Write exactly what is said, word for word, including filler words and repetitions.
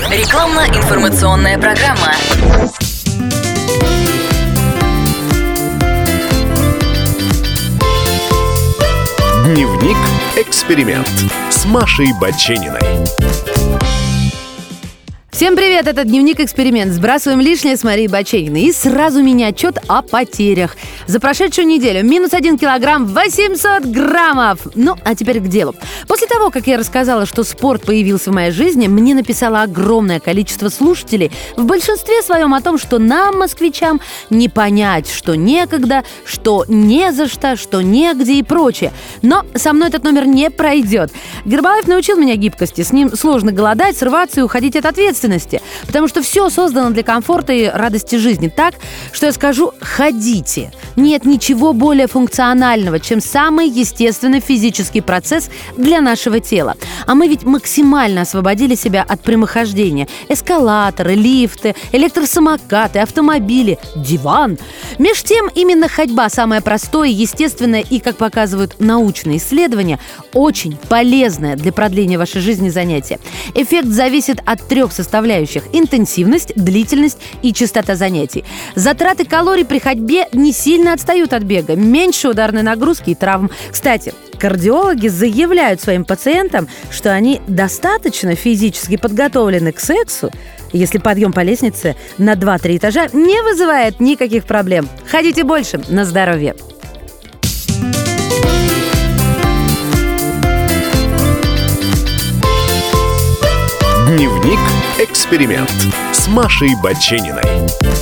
Рекламно-информационная программа. Дневник «Эксперимент» с Машей Бачениной. Всем привет, это Дневник «Эксперимент». Сбрасываем лишнее с Марией Бачениной. И сразу мини-отчет о потерях. За прошедшую неделю минус один килограмм восемьсот граммов. Ну, а теперь к делу. После того, как я рассказала, что спорт появился в моей жизни, мне написало огромное количество слушателей, в большинстве своем о том, что нам, москвичам, не понять, что некогда, что не за что, что негде и прочее. Но со мной этот номер не пройдет. Гербалайф научил меня гибкости. С ним сложно голодать, срываться и уходить от ответственности. Потому что все создано для комфорта и радости жизни. Так, что я скажу: ходите. Нет ничего более функционального, чем самый естественный физический процесс для нашего тела. А мы ведь максимально освободили себя от прямохождения. Эскалаторы, лифты, электросамокаты, автомобили, диван. Меж тем, именно ходьба самое простое, естественное и, как показывают научные исследования, очень полезное для продления вашей жизни занятие. Эффект зависит от трех составляющих: интенсивность, длительность и частота занятий. Затраты калорий при ходьбе не сильно отстают от бега, меньше ударной нагрузки и травм. Кстати, кардиологи заявляют своим пациентам, что они достаточно физически подготовлены к сексу, если подъем по лестнице на два-три этажа не вызывает никаких проблем. Ходите больше, на здоровье! Дневник «Эксперимент» с Машей Бачениной.